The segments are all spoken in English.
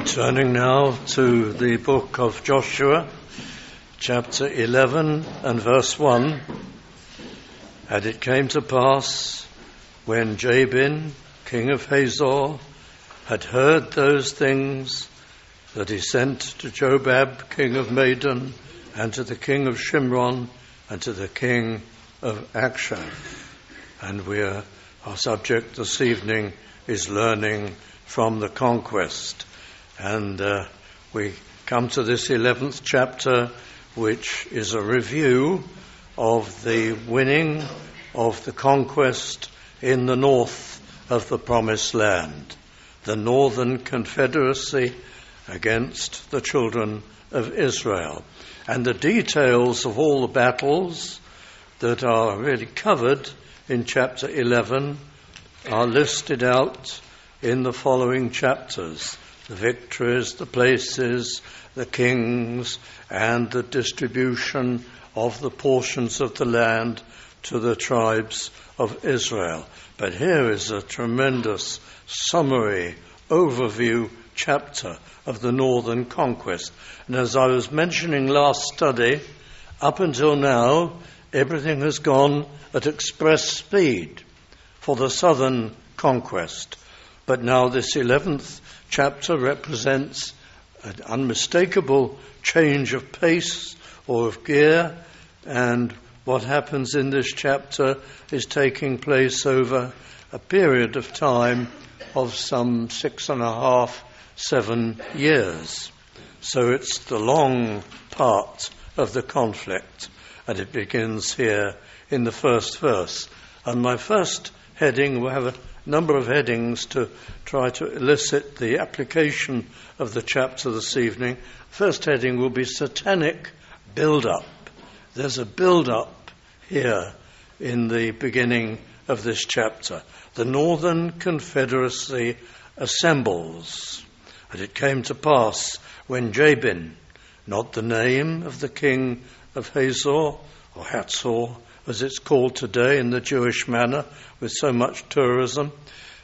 Turning now to the book of Joshua, chapter 11 and verse 1. And it came to pass, when Jabin, king of Hazor, had heard those things, that he sent to Jobab, king of Madon, and to the king of Shimron, and to the king of Achshaph. And our subject this evening is learning from the conquest. And we come to this 11th chapter, which is a review of the winning of the conquest in the north of the Promised Land, the Northern Confederacy against the children of Israel. And the details of all the battles that are really covered in chapter 11 are listed out in the following chapters. The victories, the places, the kings, and the distribution of the portions of the land to the tribes of Israel. But here is a tremendous summary, overview chapter of the northern conquest. And as I was mentioning last study, up until now, everything has gone at express speed for the southern conquest. But now this 11th chapter represents an unmistakable change of pace or of gear, and what happens in this chapter is taking place over a period of time of some 6.5, 7 years. So it's the long part of the conflict, and it begins here in the first verse. And my first heading, we'll have a number of headings to try to elicit the application of the chapter this evening. First heading will be Satanic Build-Up. There's a build-up here in the beginning of this chapter. The Northern Confederacy assembles. And it came to pass when Jabin, not the name of the king of Hazor, or Hatzor, as it's called today in the Jewish manner, with so much tourism.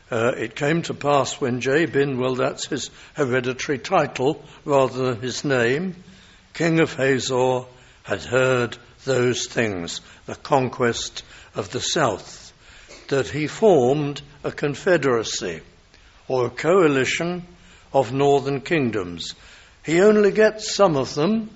It came to pass when Jabin, well, that's his hereditary title rather than his name, king of Hazor, had heard those things, the conquest of the south, that he formed a confederacy or a coalition of northern kingdoms. He only gets some of them,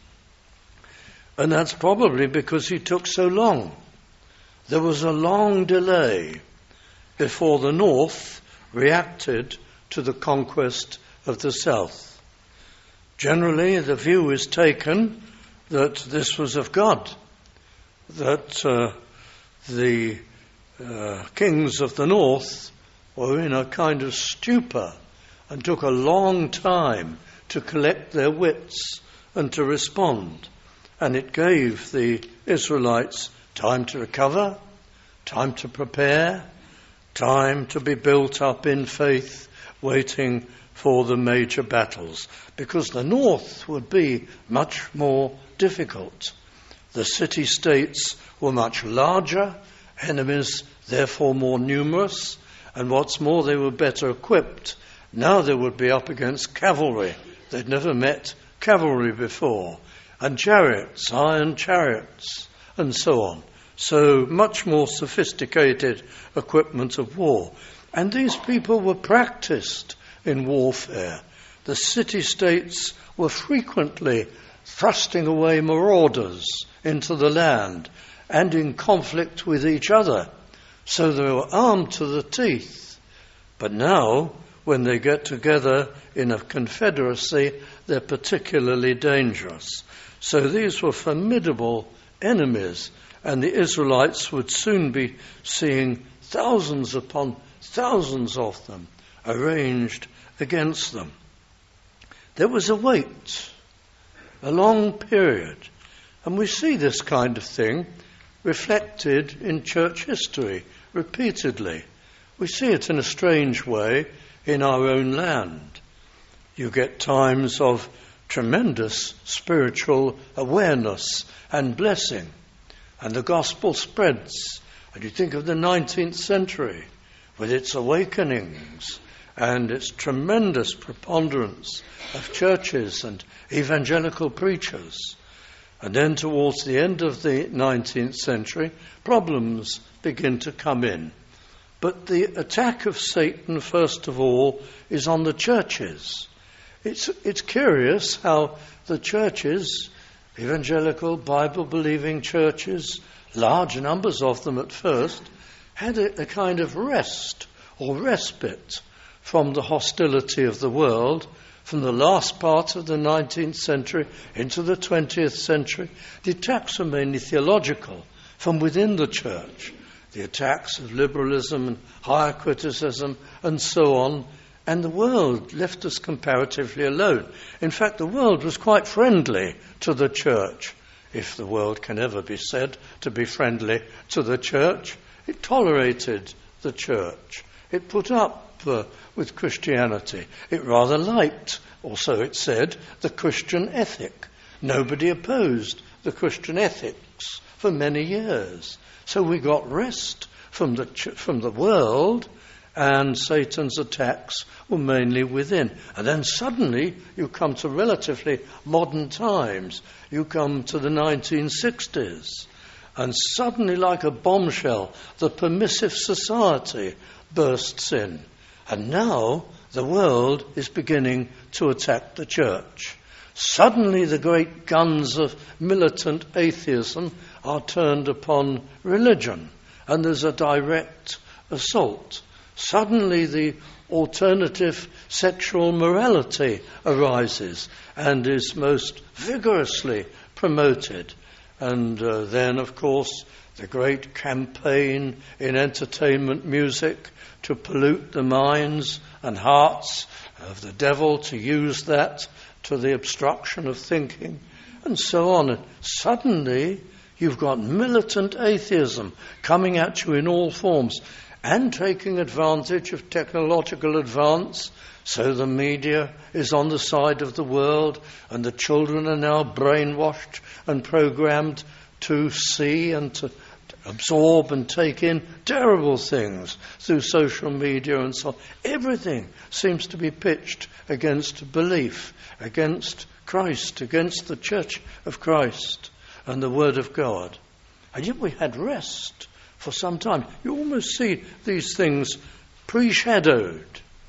and that's probably because he took so long. There was a long delay before the north reacted to the conquest of the south. Generally, the view is taken that this was of God, that the kings of the north were in a kind of stupor and took a long time to collect their wits and to respond. And it gave the Israelites time to recover, time to prepare, time to be built up in faith, waiting for the major battles. Because the north would be much more difficult. The city-states were much larger, enemies therefore more numerous, and what's more, they were better equipped. Now they would be up against cavalry. They'd never met cavalry before. And chariots, iron chariots, and so on. So much more sophisticated equipment of war. And these people were practiced in warfare. The city-states were frequently thrusting away marauders into the land and in conflict with each other. So they were armed to the teeth. But now, when they get together in a confederacy, they're particularly dangerous. So these were formidable enemies, and the Israelites would soon be seeing thousands upon thousands of them arranged against them. There was a wait, a long period, and we see this kind of thing reflected in church history repeatedly. We see it in a strange way in our own land. You get times of tremendous spiritual awareness and blessing, and the gospel spreads. And you think of the 19th century with its awakenings and its tremendous preponderance of churches and evangelical preachers. And then towards the end of the 19th century, problems begin to come in. But the attack of Satan, first of all, is on the churches. It's curious how the churches, evangelical, Bible-believing churches, large numbers of them at first, had a kind of rest or respite from the hostility of the world, from the last part of the 19th century into the 20th century. The attacks were mainly theological, from within the church. The attacks of liberalism and higher criticism and so on. And the world left us comparatively alone. In fact, the world was quite friendly to the church, if the world can ever be said to be friendly to the church. It tolerated the church. It put up with Christianity. It rather liked, or so it said, the Christian ethic. Nobody opposed the Christian ethics for many years. So we got rest from the world, and Satan's attacks were mainly within. And then suddenly you come to relatively modern times. You come to the 1960s. And suddenly, like a bombshell, the permissive society bursts in. And now the world is beginning to attack the church. Suddenly the great guns of militant atheism are turned upon religion, and there's a direct assault. Suddenly the alternative sexual morality arises and is most vigorously promoted. And then, of course, the great campaign in entertainment music to pollute the minds and hearts of the devil, to use that to the obstruction of thinking, and so on. And suddenly you've got militant atheism coming at you in all forms and taking advantage of technological advance. So the media is on the side of the world, and the children are now brainwashed and programmed to see and to absorb and take in terrible things through social media and so on. Everything seems to be pitched against belief, against Christ, against the Church of Christ and the Word of God. And yet we had rest for some time. You almost see these things pre-shadowed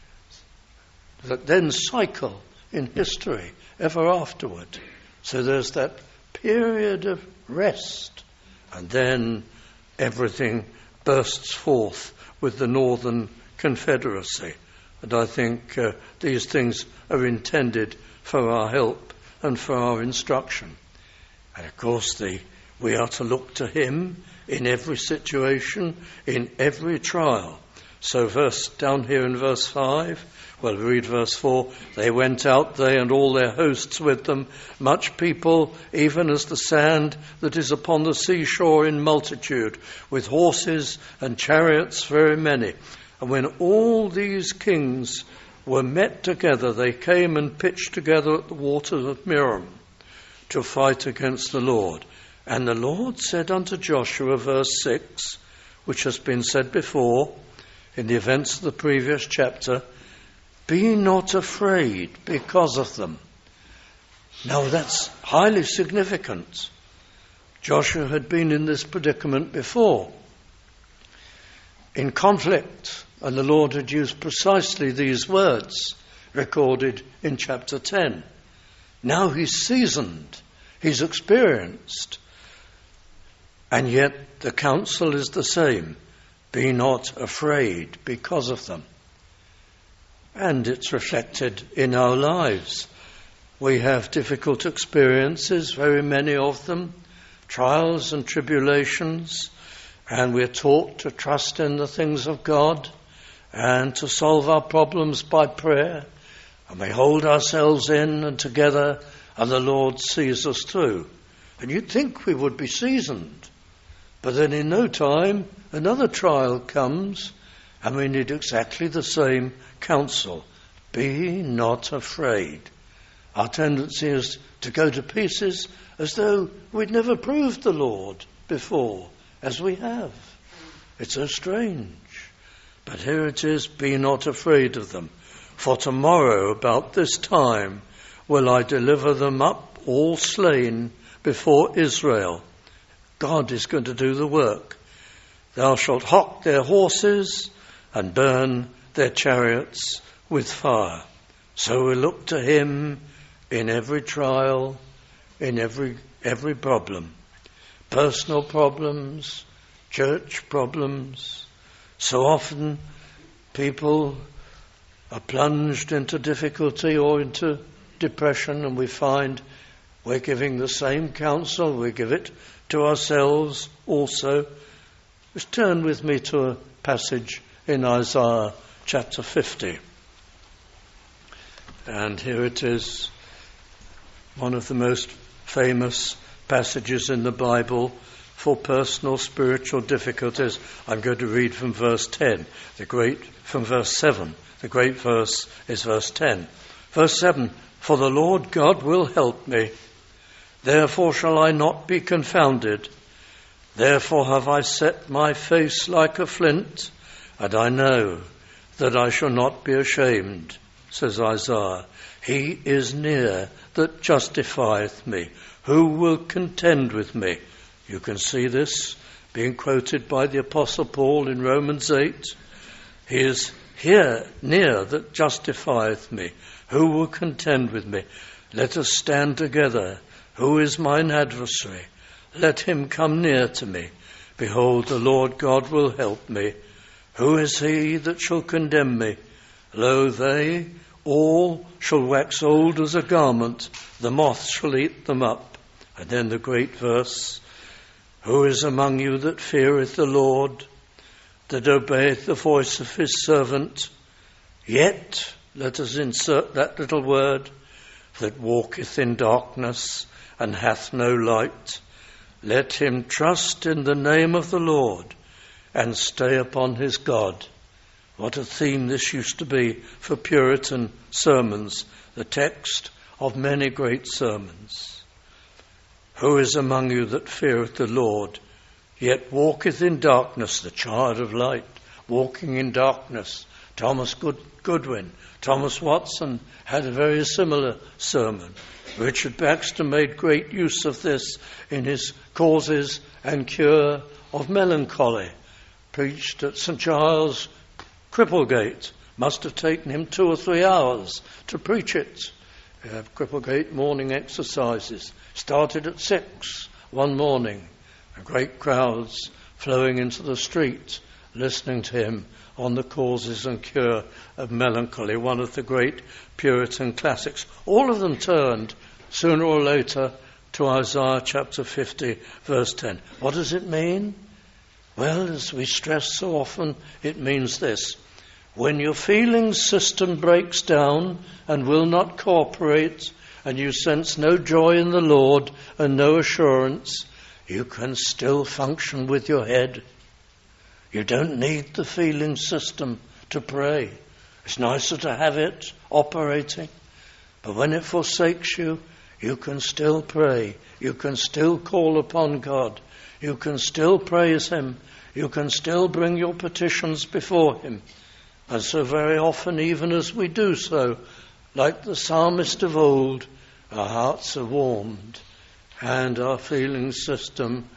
that then cycle in history ever afterward. So there's that period of rest, and then everything bursts forth with the Northern Confederacy. And I think these things are intended for our help and for our instruction. And of course we are to look to him in every situation, in every trial. So down here in verse 5, well, read verse 4. They went out, they and all their hosts with them, much people, even as the sand that is upon the seashore in multitude, with horses and chariots very many. And when all these kings were met together, they came and pitched together at the waters of Merom to fight against the Lord. And the Lord said unto Joshua, verse 6, which has been said before in the events of the previous chapter, be not afraid because of them. Now that's highly significant. Joshua had been in this predicament before, in conflict, and the Lord had used precisely these words recorded in chapter 10. Now he's seasoned, he's experienced, and yet the counsel is the same. Be not afraid because of them. And it's reflected in our lives. We have difficult experiences, very many of them, trials and tribulations, and we're taught to trust in the things of God and to solve our problems by prayer. And we hold ourselves in and together, and the Lord sees us through. And you'd think we would be seasoned. But then in no time, another trial comes, and we need exactly the same counsel. Be not afraid. Our tendency is to go to pieces as though we'd never proved the Lord before, as we have. It's so strange. But here it is, be not afraid of them. For tomorrow about this time will I deliver them up all slain before Israel. God is going to do the work. Thou shalt hock their horses and burn their chariots with fire. So we look to him in every trial, in every problem. Personal problems, church problems. So often people are plunged into difficulty or into depression, and we find we're giving the same counsel, we give it to ourselves also. Just turn with me to a passage in Isaiah chapter 50. And here it is, one of the most famous passages in the Bible for personal spiritual difficulties. I'm going to read from verse 10, from verse 7. The great verse is verse 10. Verse 7, for the Lord God will help me, therefore shall I not be confounded. Therefore have I set my face like a flint, and I know that I shall not be ashamed, says Isaiah. He is near that justifieth me. Who will contend with me? You can see this being quoted by the Apostle Paul in Romans 8. He is here, near that justifieth me. Who will contend with me? Let us stand together. Who is mine adversary? Let him come near to me. Behold, the Lord God will help me. Who is he that shall condemn me? Lo, they all shall wax old as a garment. The moth shall eat them up. And then the great verse, who is among you that feareth the Lord, that obeyeth the voice of his servant? Yet, let us insert that little word, that walketh in darkness and hath no light. Let him trust in the name of the Lord and stay upon his God. What a theme this used to be for Puritan sermons, the text of many great sermons. Who is among you that feareth the Lord, yet walketh in darkness, the child of light, walking in darkness. Thomas Goodwin, Thomas Watson had a very similar sermon. Richard Baxter made great use of this in his Causes and Cure of Melancholy, preached at St. Giles, Cripplegate. Must have taken him 2 or 3 hours to preach it. Cripplegate morning exercises. Started at 6 one morning. Great crowds flowing into the street, listening to him on the Causes and Cure of Melancholy, one of the great Puritan classics. All of them turned sooner or later to Isaiah chapter 50, verse 10. What does it mean? Well, as we stress so often, it means this. When your feelings system breaks down and will not cooperate, and you sense no joy in the Lord and no assurance, you can still function with your head. You don't need the feeling system to pray. It's nicer to have it operating. But when it forsakes you, you can still pray. You can still call upon God. You can still praise him. You can still bring your petitions before him. And so very often, even as we do so, like the psalmist of old, our hearts are warmed and our feeling system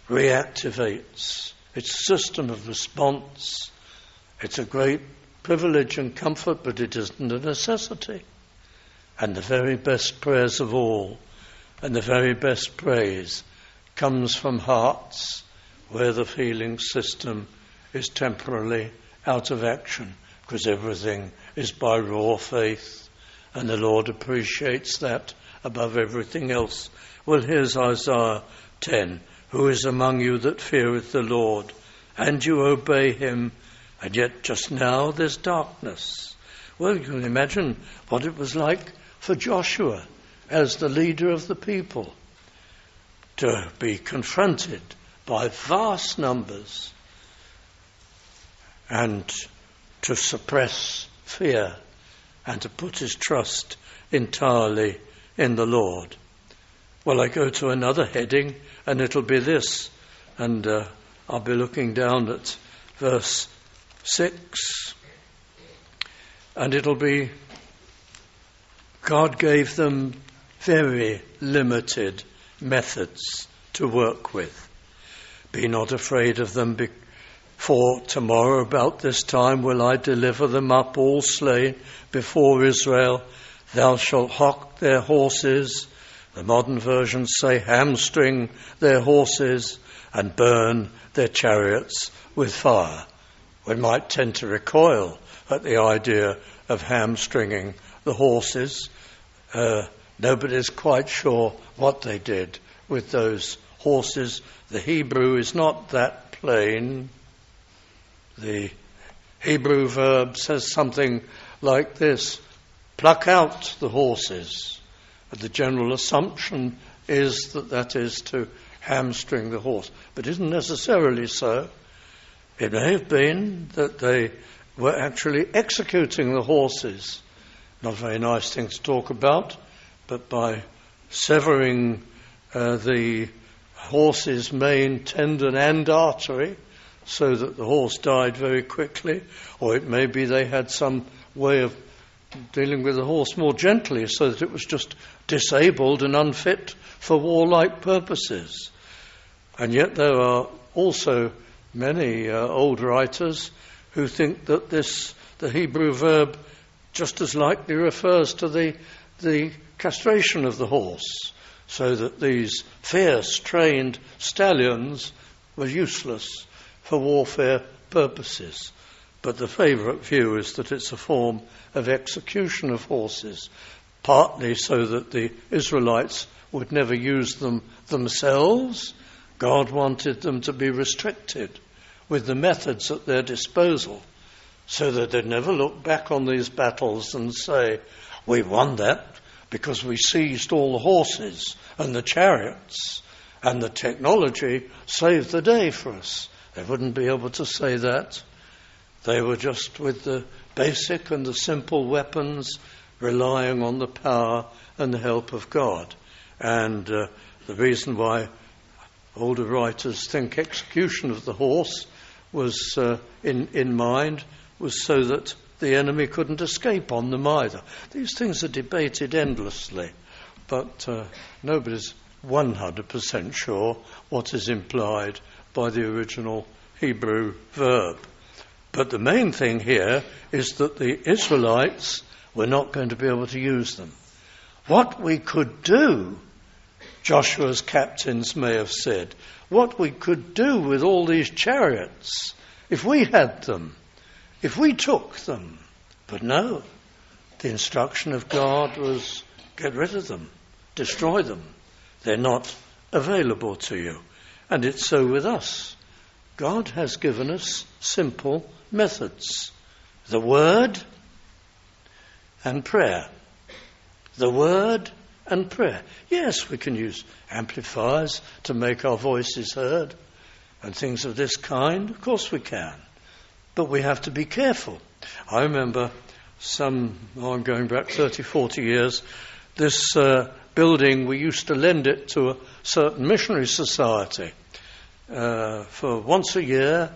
reactivates. It's a system of response. It's a great privilege and comfort, but it isn't a necessity. And the very best prayers of all, and the very best praise, comes from hearts where the feeling system is temporarily out of action, because everything is by raw faith, and the Lord appreciates that above everything else. Well, here's Isaiah 10. Who is among you that feareth the Lord, and you obey him, and yet just now there's darkness? Well, you can imagine what it was like for Joshua as the leader of the people to be confronted by vast numbers and to suppress fear and to put his trust entirely in the Lord. Well, I go to another heading, and it'll be this, and I'll be looking down at verse 6. And it'll be, God gave them very limited methods to work with. Be not afraid of them, for tomorrow about this time will I deliver them up all slain before Israel. Thou shalt hock their horses, the modern versions say hamstring their horses, and burn their chariots with fire. We might tend to recoil at the idea of hamstringing the horses. Nobody's quite sure what they did with those horses. The Hebrew is not that plain. The Hebrew verb says something like this: pluck out the horses. The general assumption is that is to hamstring the horse, but it isn't necessarily so. It may have been that they were actually executing the horses. Not a very nice thing to talk about, but by severing the horse's main tendon and artery so that the horse died very quickly, or it may be they had some way of dealing with the horse more gently so that it was just disabled and unfit for warlike purposes. And yet there are also many old writers who think that the Hebrew verb just as likely refers to the castration of the horse, so that these fierce trained stallions were useless for warfare purposes. But the favourite view is that it's a form of execution of horses, partly so that the Israelites would never use them themselves. God wanted them to be restricted with the methods at their disposal, so that they'd never look back on these battles and say, we won that because we seized all the horses and the chariots and the technology saved the day for us. They wouldn't be able to say that. They were just with the basic and the simple weapons, relying on the power and the help of God. And the reason why older writers think execution of the horse was in mind was so that the enemy couldn't escape on them either. These things are debated endlessly, but nobody's 100% sure what is implied by the original Hebrew verb. But the main thing here is that the Israelites were not going to be able to use them. What we could do, Joshua's captains may have said, what we could do with all these chariots, if we had them, if we took them. But no, the instruction of God was get rid of them, destroy them. They're not available to you. And it's so with us. God has given us simple methods. The Word and prayer. The Word and prayer. Yes, we can use amplifiers to make our voices heard and things of this kind. Of course we can. But we have to be careful. I remember I'm going back 30, 40 years, this building, we used to lend it to a certain missionary society for once a year,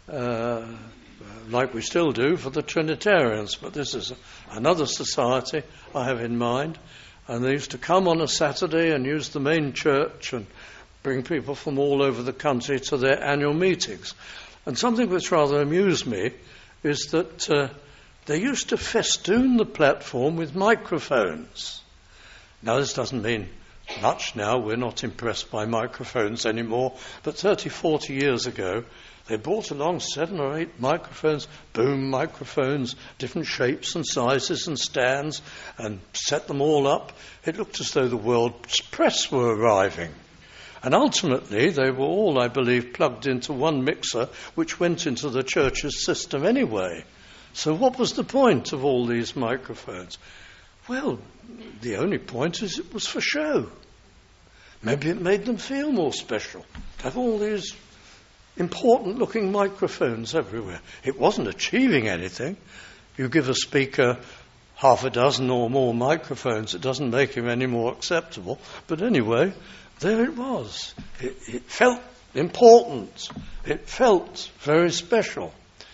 like we still do for the Trinitarians. But this is another society I have in mind. And they used to come on a Saturday and use the main church and bring people from all over the country to their annual meetings. And something which rather amused me is that they used to festoon the platform with microphones. Now, this doesn't mean much now. We're not impressed by microphones anymore. But 30, 40 years ago, they brought along 7 or 8 microphones, boom microphones, different shapes and sizes and stands, and set them all up. It looked as though the world's press were arriving. And ultimately, they were all, I believe, plugged into one mixer, which went into the church's system anyway. So what was the point of all these microphones? Well, the only point is it was for show. Maybe it made them feel more special to have all these important-looking microphones everywhere. It wasn't achieving anything. You give a speaker half a dozen or more microphones, it doesn't make him any more acceptable. But anyway, there it was. It felt important. It felt very special.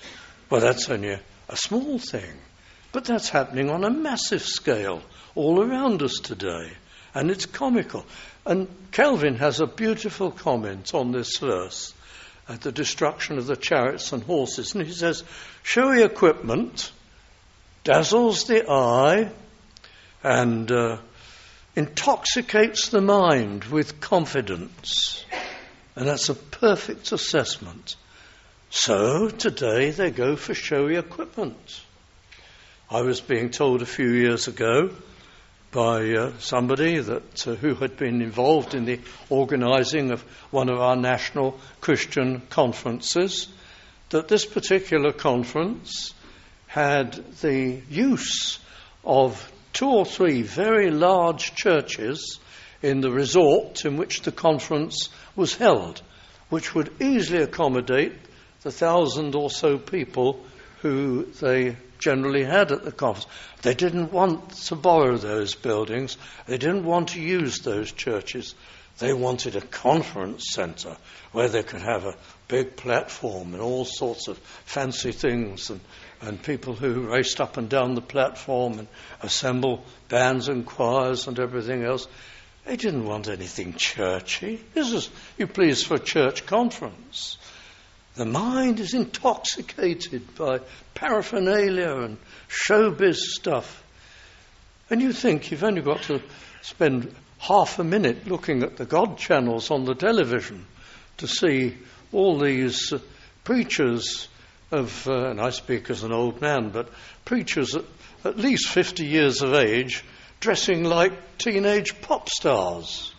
Well, that's only a small thing, but that's happening on a massive scale all around us today, and it's comical. And Calvin has a beautiful comment on this verse, at the destruction of the chariots and horses, and he says, showy equipment dazzles the eye and intoxicates the mind with confidence. And that's a perfect assessment. So today they go for showy equipment. I was being told a few years ago by somebody who had been involved in the organising of one of our national Christian conferences, that this particular conference had the use of 2 or 3 very large churches in the resort in which the conference was held, which would easily accommodate the 1,000 or so people who they generally had at the conference. They didn't want to borrow those buildings. They didn't want to use those churches. They wanted a conference centre where they could have a big platform and all sorts of fancy things and people who raced up and down the platform and assemble bands and choirs and everything else. They didn't want anything churchy. This is, you please, for a church conference. The mind is intoxicated by paraphernalia and showbiz stuff. And you think you've only got to spend half a minute looking at the God channels on the television to see all these preachers of, and I speak as an old man, but preachers at least 50 years of age dressing like teenage pop stars.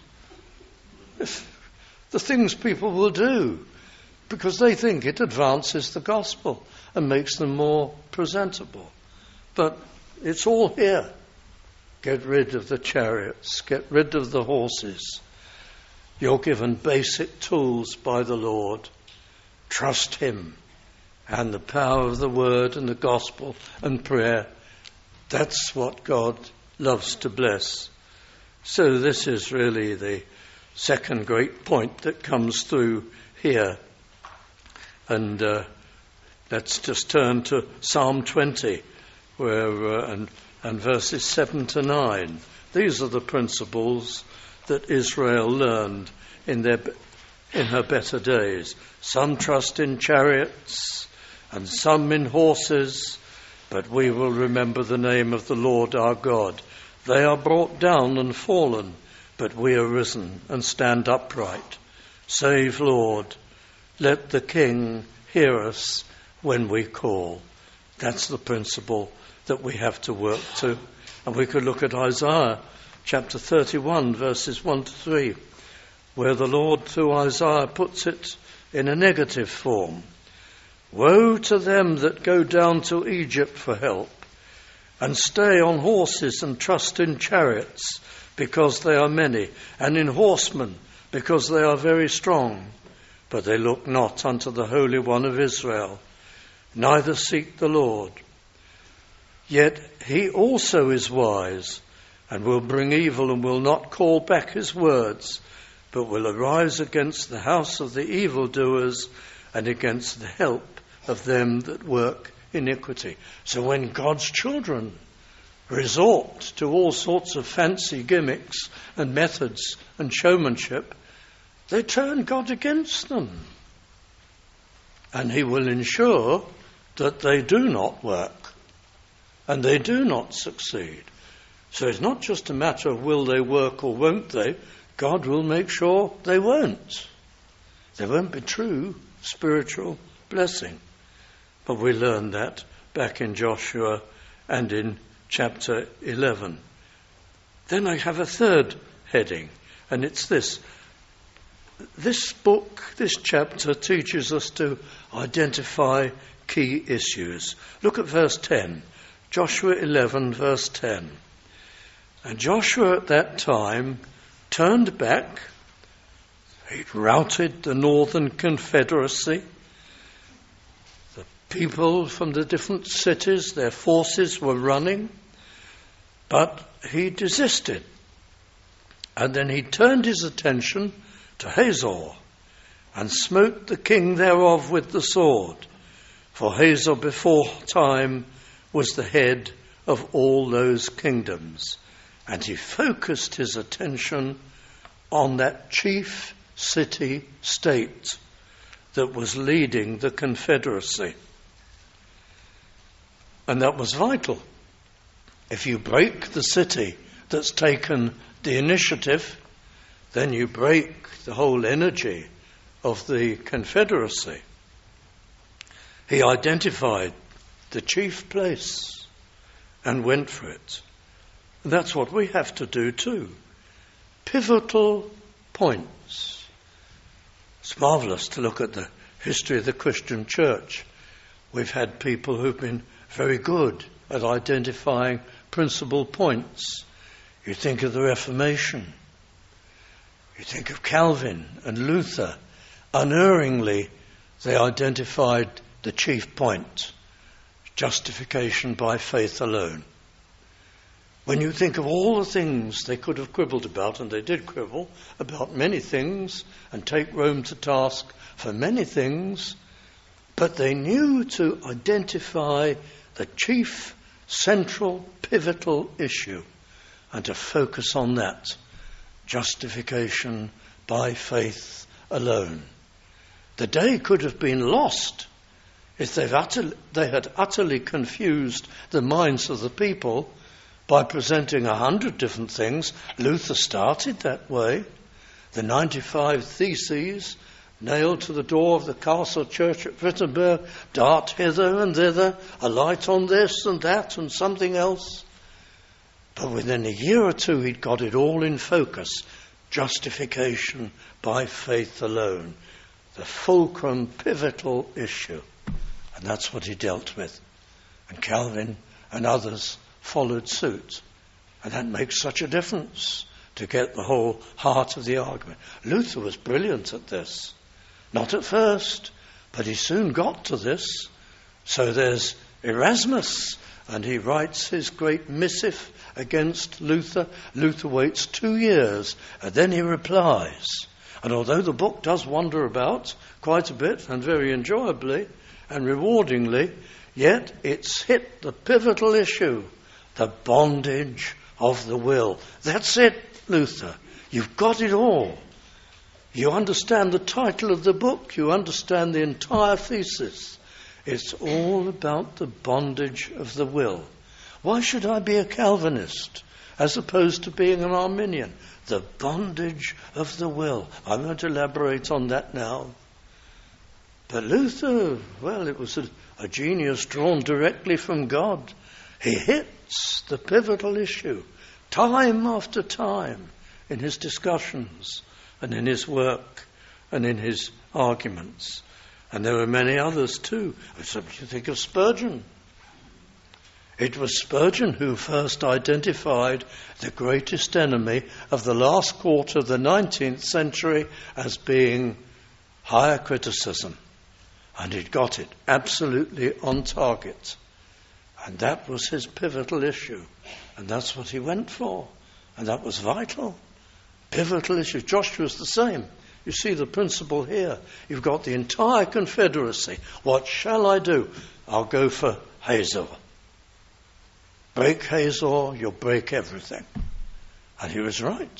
The things people will do because they think it advances the gospel and makes them more presentable. But it's all here. Get rid of the chariots, get rid of the horses. You're given basic tools by the Lord. Trust him and the power of the word and the gospel and prayer. That's what God loves to bless. So this is really the second great point that comes through here. And let's just turn to Psalm 20, where and verses 7 to 9. These are the principles that Israel learned in her better days. Some trust in chariots and some in horses, but we will remember the name of the Lord our God. They are brought down and fallen, but we are risen and stand upright. Save, Lord. Let the King hear us when we call. That's the principle that we have to work to. And we could look at Isaiah chapter 31, verses 1 to 3, where the Lord through Isaiah puts it in a negative form. Woe to them that go down to Egypt for help, and stay on horses and trust in chariots, because they are many, and in horsemen, because they are very strong. But they look not unto the Holy One of Israel, neither seek the Lord. Yet he also is wise, and will bring evil, and will not call back his words, but will arise against the house of the evildoers, and against the help of them that work iniquity. So when God's children resort to all sorts of fancy gimmicks and methods and showmanship, they turn God against them. And he will ensure that they do not work and they do not succeed. So it's not just a matter of will they work or won't they. God will make sure they won't. There won't be true spiritual blessing. But we learned that back in Joshua and in chapter 11. Then I have a third heading, and it's this. This book, this chapter, teaches us to identify key issues. Look at verse 10. Joshua 11, verse 10. And Joshua at that time turned back. He'd routed the northern confederacy. The people from the different cities, their forces were running. But he desisted. And then he turned his attention to Hazor, and smote the king thereof with the sword. For Hazor before time was the head of all those kingdoms, and he focused his attention on that chief city-state that was leading the confederacy. And that was vital. If you break the city that's taken the initiative, then you break the whole energy of the confederacy. He identified the chief place and went for it. And that's what we have to do too. Pivotal points. It's marvellous to look at the history of the Christian church. We've had people who've been very good at identifying principal points. You think of the Reformation. You think of Calvin and Luther. Unerringly, they identified the chief point: justification by faith alone. When you think of all the things they could have quibbled about, and they did quibble about many things and take Rome to task for many things, but they knew to identify the chief, central, pivotal issue and to focus on that: justification by faith alone. The day could have been lost if they had utterly confused the minds of the people by presenting 100 different things. Luther started that way. The 95 Theses nailed to the door of the castle church at Wittenberg, dart hither and thither, a light on this and that and something else. But within a year or two he'd got it all in focus: justification by faith alone. The fulcrum, pivotal issue. And that's what he dealt with. And Calvin and others followed suit. And that makes such a difference to get the whole heart of the argument. Luther was brilliant at this. Not at first, but he soon got to this. So there's Erasmus, and he writes his great missive against Luther. Luther waits 2 years, and then he replies. And although the book does wander about quite a bit, and very enjoyably and rewardingly, yet it's hit the pivotal issue: the bondage of the will. That's it, Luther. You've got it all. You understand the title of the book. You understand the entire thesis. It's all about the bondage of the will. Why should I be a Calvinist as opposed to being an Arminian? The bondage of the will. I'm going to elaborate on that now. But Luther, well, it was a genius drawn directly from God. He hits the pivotal issue time after time in his discussions and in his work and in his arguments. And there were many others too. You think of Spurgeon. It was Spurgeon who first identified the greatest enemy of the last quarter of the 19th century as being higher criticism. And he'd got it absolutely on target. And that was his pivotal issue. And that's what he went for. And that was vital. Pivotal issue. Joshua's the same. You see the principle here. You've got the entire confederacy. What shall I do? I'll go for Hazor. Break Hazor, you'll break everything. And he was right.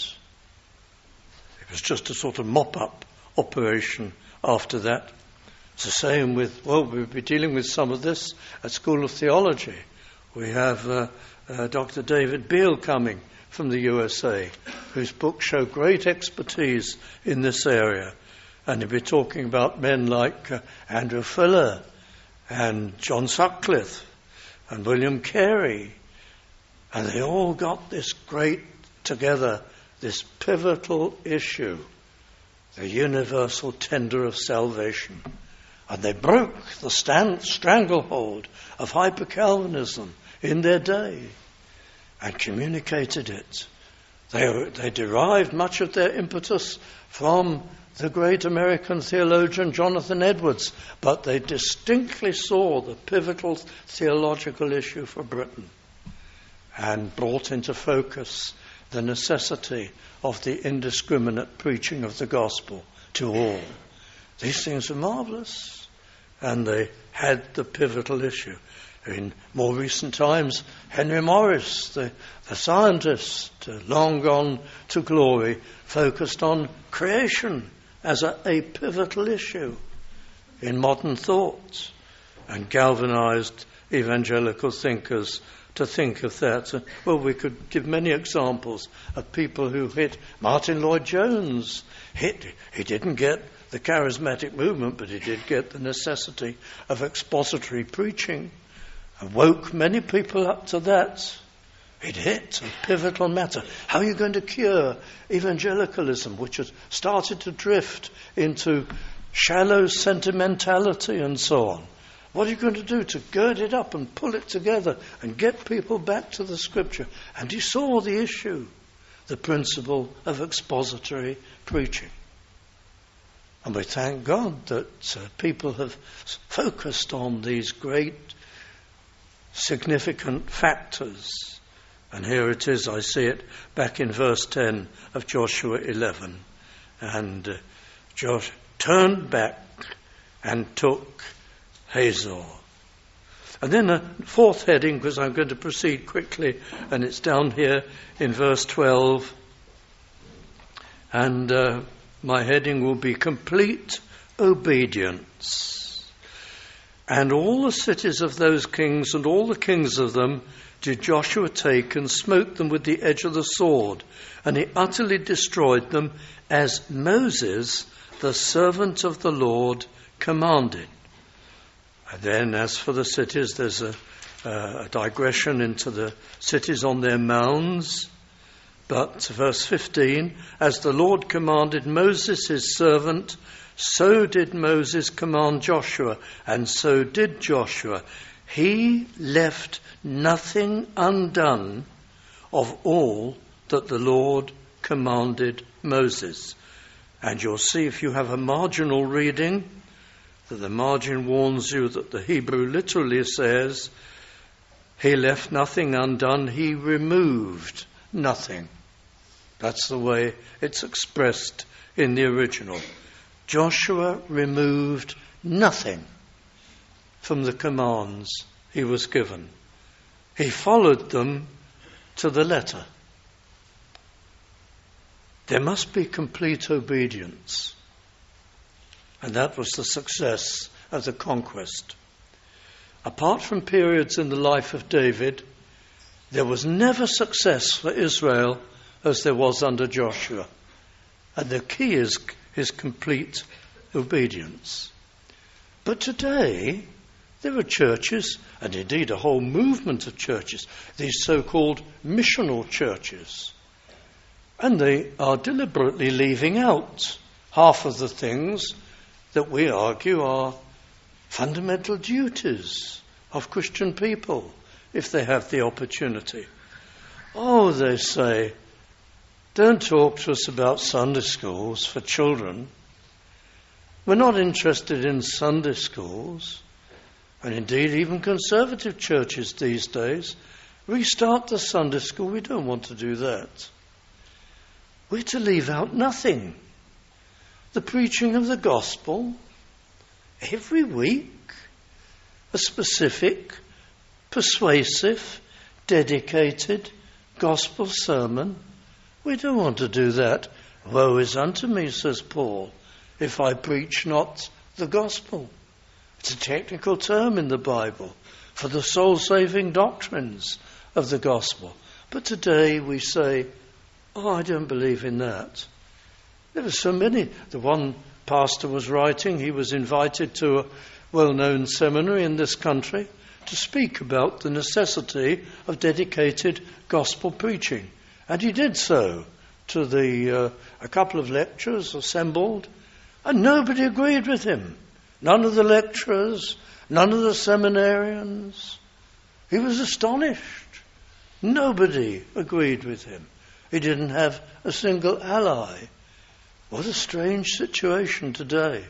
It was just a sort of mop-up operation after that. It's the same with, well, we'll be dealing with some of this at School of Theology. We have Dr. David Beale coming from the USA, whose books show great expertise in this area. And he'll be talking about men like Andrew Fuller and John Sutcliffe and William Carey. And they all got this great together, this pivotal issue, the universal tender of salvation. And they broke the stranglehold of hyper-Calvinism in their day and communicated it. They derived much of their impetus from the great American theologian Jonathan Edwards, but they distinctly saw the pivotal theological issue for Britain and brought into focus the necessity of the indiscriminate preaching of the gospel to all. These things are marvellous. and they had the pivotal issue. In more recent times, Henry Morris, the scientist, long gone to glory, focused on creation as a pivotal issue in modern thought, and galvanized evangelical thinkers to think of that. Well, we could give many examples of people who hit. Martin Lloyd-Jones he didn't get the charismatic movement, but he did get the necessity of expository preaching, and woke many people up to that. It hit a pivotal matter. How are you going to cure evangelicalism, which has started to drift into shallow sentimentality and so on? What are you going to do to gird it up and pull it together and get people back to the Scripture? And he saw the issue, the principle of expository preaching. And we thank God that people have focused on these great significant factors. And here it is, I see it back in verse 10 of Joshua 11. And Joshua turned back and took Hazor. And then a fourth heading, because I'm going to proceed quickly, and it's down here in verse 12. And my heading will be complete obedience. And all the cities of those kings and all the kings of them did Joshua take and smote them with the edge of the sword, and he utterly destroyed them as Moses, the servant of the Lord, commanded. And then as for the cities, there's a digression into the cities on their mounds. But verse 15, as the Lord commanded Moses his servant, so did Moses command Joshua, and so did Joshua. He left nothing undone of all that the Lord commanded Moses. And you'll see, if you have a marginal reading, that the margin warns you that the Hebrew literally says, he left nothing undone, he removed nothing. That's the way it's expressed in the original. Joshua removed nothing from the commands he was given. He followed them to the letter. There must be complete obedience. And that was the success of the conquest. Apart from periods in the life of David, there was never success for Israel as there was under Joshua. And the key is his complete obedience. But today, there are churches, and indeed a whole movement of churches, these so-called missional churches. And they are deliberately leaving out half of the things that we argue are fundamental duties of Christian people, if they have the opportunity. Oh, they say, don't talk to us about Sunday schools for children. We're not interested in Sunday schools. And indeed, even conservative churches these days restart the Sunday school. We don't want to do that. We're to leave out nothing. The preaching of the gospel every week, a specific, persuasive, dedicated gospel sermon. We don't want to do that. Woe is unto me, says Paul, if I preach not the gospel. It's a technical term in the Bible for the soul-saving doctrines of the gospel. But today we say, oh, I don't believe in that. There were so many. The one pastor was writing, he was invited to a well-known seminary in this country to speak about the necessity of dedicated gospel preaching. And he did so to a couple of lecturers assembled, and nobody agreed with him. None of the lecturers, none of the seminarians. He was astonished. Nobody agreed with him. He didn't have a single ally. What a strange situation today.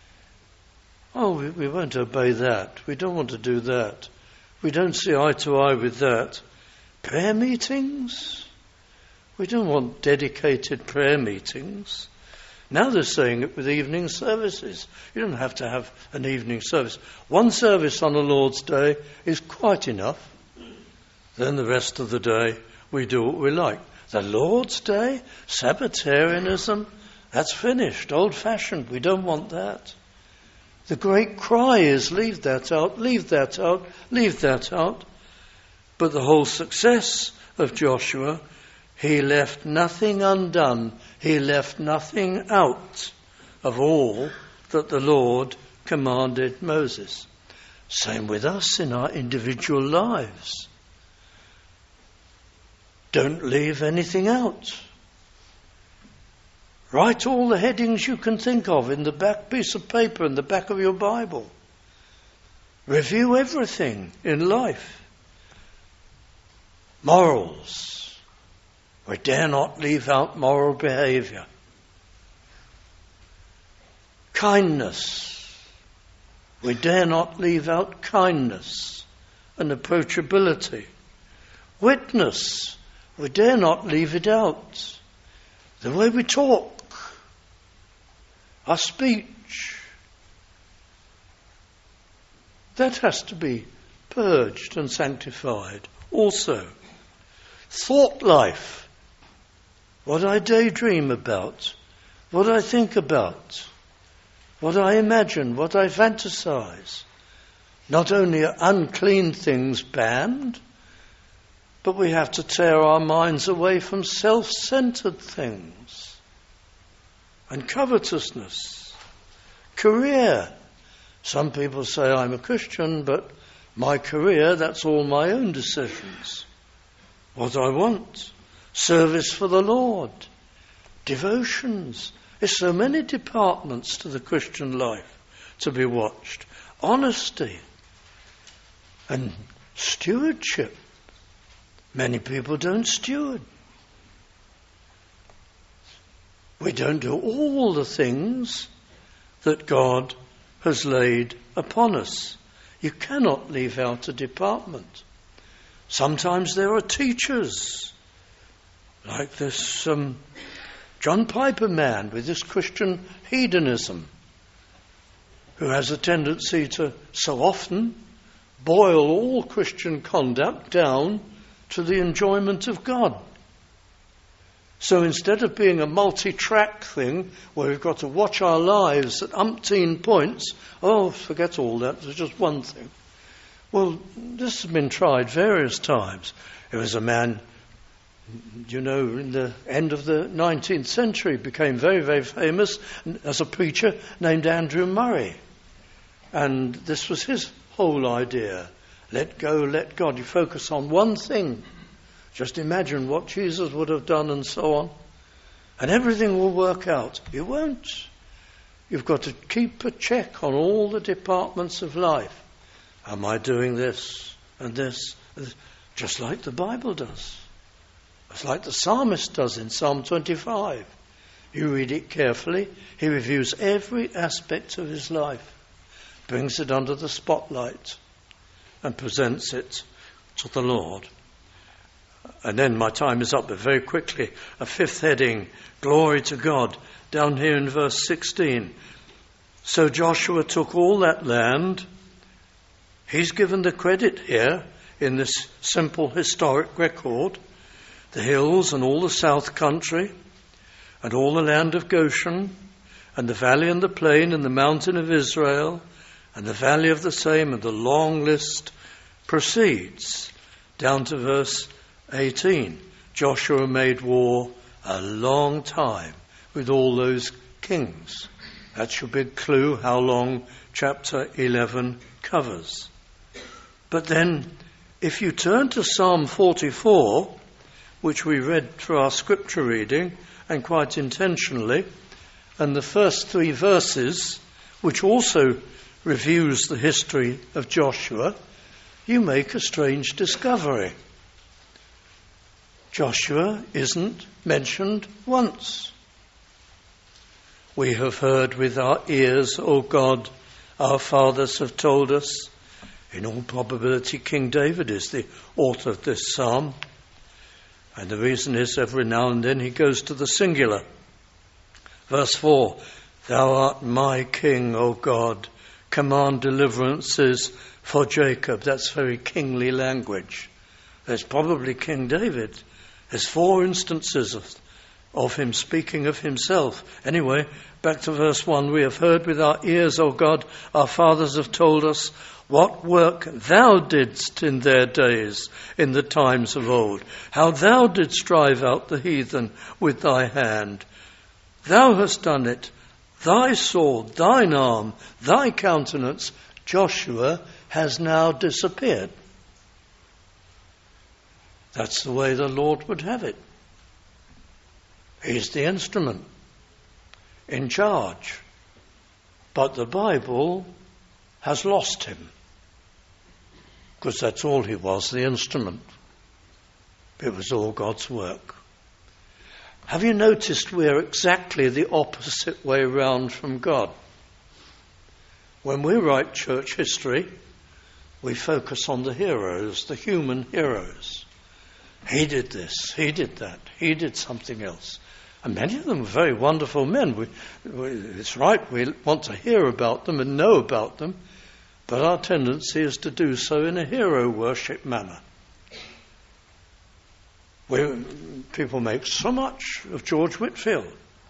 Oh, we won't obey that. We don't want to do that. We don't see eye to eye with that. Prayer meetings? We don't want dedicated prayer meetings. Now they're saying it with evening services. You don't have to have an evening service. One service on the Lord's Day is quite enough. Then the rest of the day we do what we like. The Lord's Day, Sabbatarianism, that's finished, old-fashioned. We don't want that. The great cry is, leave that out, leave that out, leave that out. But the whole success of Joshua, he left nothing undone. He left nothing out of all that the Lord commanded Moses. Same with us in our individual lives. Don't leave anything out. Write all the headings you can think of in the back piece of paper in the back of your Bible. Review everything in life. Morals. We dare not leave out moral behaviour. Kindness. We dare not leave out kindness and approachability. Witness. We dare not leave it out. The way we talk. Our speech. That has to be purged and sanctified also. Thought life. What I daydream about. What I think about. What I imagine. What I fantasize. Not only are unclean things banned, but we have to tear our minds away from self-centered things. And covetousness. Career. Some people say I'm a Christian, but my career, that's all my own decisions. What I want. Service for the Lord. Devotions. There's so many departments to the Christian life to be watched. Honesty. And stewardship. Many people don't steward. We don't do all the things that God has laid upon us. You cannot leave out a department. Sometimes there are teachers, like this John Piper man with this Christian hedonism, who has a tendency to so often boil all Christian conduct down to the enjoyment of God. So instead of being a multi-track thing where we've got to watch our lives at umpteen points, forget all that, there's just one thing. Well, this has been tried various times. There was a man, in the end of the 19th century, became very, very famous as a preacher named Andrew Murray. And this was his whole idea. Let go, let God. You focus on one thing. Just imagine what Jesus would have done and so on. And everything will work out. It won't. You've got to keep a check on all the departments of life. Am I doing this and this? Just like the Bible does. It's like the psalmist does in Psalm 25. You read it carefully. He reviews every aspect of his life, brings it under the spotlight, and presents it to the Lord. And then my time is up, but very quickly, a fifth heading, glory to God, down here in verse 16. So Joshua took all that land. He's given the credit here in this simple historic record. The hills and all the south country, and all the land of Goshen, and the valley and the plain and the mountain of Israel, and the valley of the same, and the long list proceeds down to verse 18. Joshua made war a long time with all those kings. That's your big clue how long chapter 11 covers. But then, if you turn to Psalm 44, which we read for our scripture reading, and quite intentionally, and the first 3 verses, which also reviews the history of Joshua, you make a strange discovery. Joshua isn't mentioned once. We have heard with our ears, O God, our fathers have told us. In all probability, King David is the author of this psalm. And the reason is every now and then he goes to the singular. Verse 4, Thou art my king, O God. Command deliverances for Jacob. That's very kingly language. It's probably King David. There's 4 instances of him speaking of himself. Anyway, back to verse 1. We have heard with our ears, O God, our fathers have told us what work thou didst in their days, in the times of old, how thou didst drive out the heathen with thy hand. Thou hast done it. Thy sword, thine arm, thy countenance, Joshua, has now disappeared. That's the way the Lord would have it. He's the instrument, in charge. But the Bible has lost him, because that's all he was, the instrument. It was all God's work. Have you noticed we're exactly the opposite way round from God? When we write church history, we focus on the heroes, the human heroes. He did this, he did that, he did something else. And many of them were very wonderful men. It's right, we want to hear about them and know about them, but our tendency is to do so in a hero worship manner. People make so much of George Whitefield.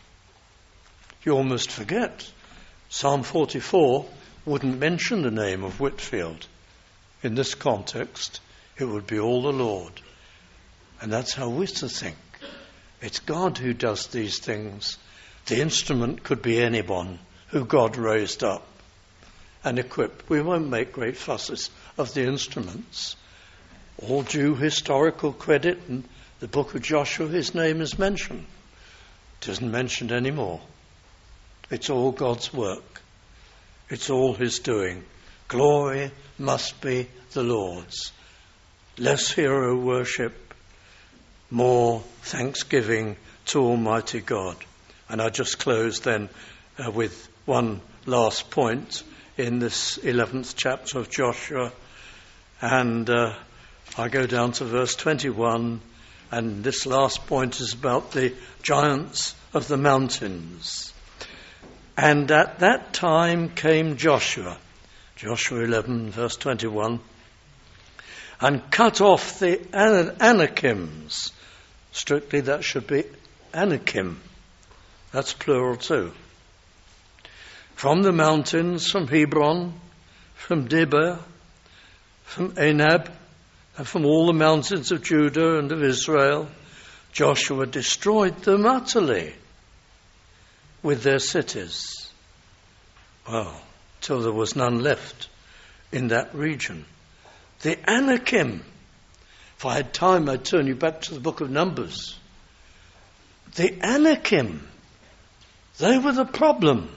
You almost forget. Psalm 44 wouldn't mention the name of Whitefield. In this context, it would be all the Lord. And that's how we're to think. It's God who does these things. The instrument could be anyone who God raised up and equipped. We won't make great fusses of the instruments. All due historical credit, and the book of Joshua, his name is mentioned. It isn't mentioned anymore. It's all God's work. It's all his doing. Glory must be the Lord's. Less hero worship, more thanksgiving to Almighty God. And I just close then with one last point in this 11th chapter of Joshua. And I go down to verse 21. And this last point is about the giants of the mountains. And at that time came Joshua, Joshua 11, verse 21, and cut off the Anakims. Strictly that should be Anakim. That's plural too. From the mountains, from Hebron, from Dibber, from Anab, and from all the mountains of Judah and of Israel, Joshua destroyed them utterly with their cities. Well, till there was none left in that region. The Anakim. If I had time, I'd turn you back to the book of Numbers. The Anakim, they were the problem.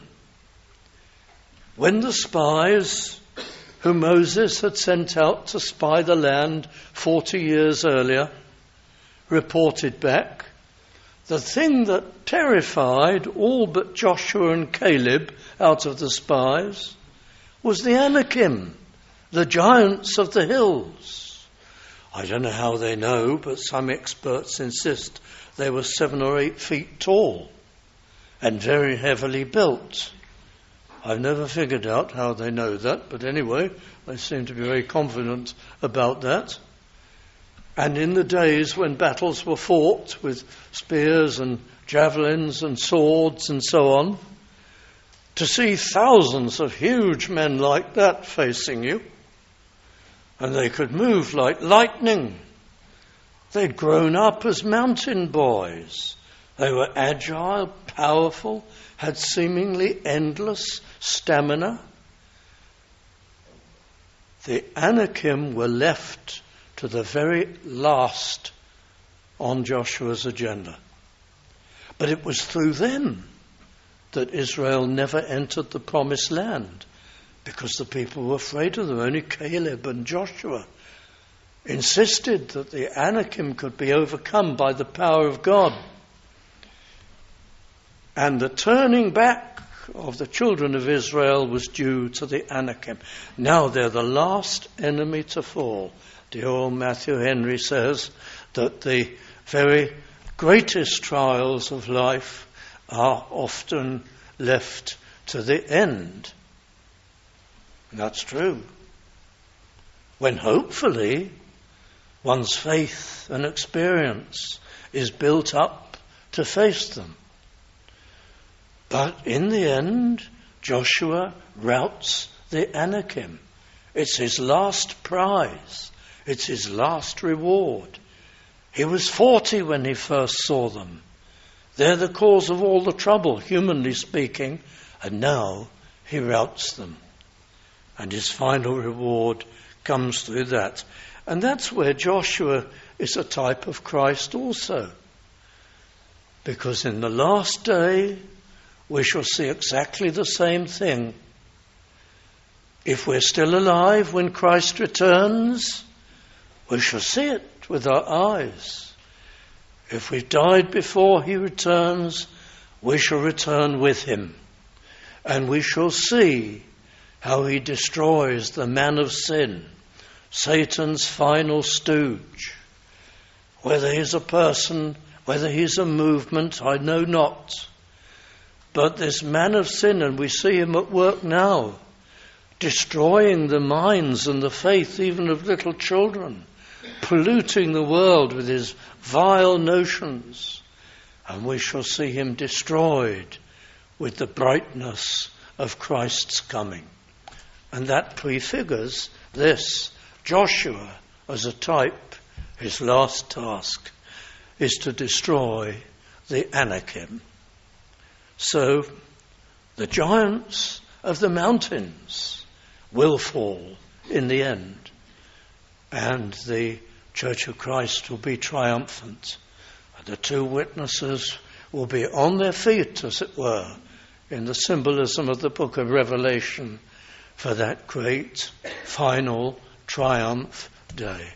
When the spies who Moses had sent out to spy the land 40 years earlier reported back, the thing that terrified all but Joshua and Caleb out of the spies was the Anakim, the giants of the hills. I don't know how they know, but some experts insist they were 7 or 8 feet tall and very heavily built. I've never figured out how they know that, but anyway, they seem to be very confident about that. And in the days when battles were fought with spears and javelins and swords and so on, to see thousands of huge men like that facing you, and they could move like lightning. They'd grown up as mountain boys. They were agile, powerful, had seemingly endless stamina. The Anakim were left to the very last on Joshua's agenda. But it was through them that Israel never entered the promised land, because the people were afraid of them. Only Caleb and Joshua insisted that the Anakim could be overcome by the power of God. And the turning back of the children of Israel was due to the Anakim. Now they're the last enemy to fall. Dear old Matthew Henry says that the very greatest trials of life are often left to the end. And that's true. When hopefully one's faith and experience is built up to face them. But in the end, Joshua routs the Anakim. It's his last prize. It's his last reward. He was 40 when he first saw them. They're the cause of all the trouble, humanly speaking, and now he routs them. And his final reward comes through that. And that's where Joshua is a type of Christ also. Because in the last day, we shall see exactly the same thing. If we're still alive when Christ returns, we shall see it with our eyes. If we've died before he returns, we shall return with him. And we shall see how he destroys the man of sin, Satan's final stooge. Whether he's a person, whether he's a movement, I know not. But this man of sin, and we see him at work now, destroying the minds and the faith even of little children, polluting the world with his vile notions. And we shall see him destroyed with the brightness of Christ's coming. And that prefigures this. Joshua, as a type, his last task is to destroy the Anakim. So the giants of the mountains will fall in the end, and the Church of Christ will be triumphant. And the two witnesses will be on their feet, as it were, in the symbolism of the book of Revelation for that great final triumph day.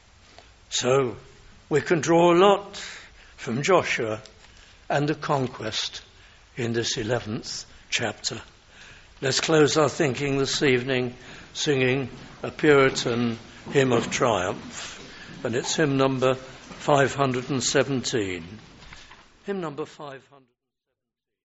So we can draw a lot from Joshua and the conquest in this 11th chapter. Let's close our thinking this evening singing a Puritan hymn of triumph, and it's hymn number 517. Hymn number 500.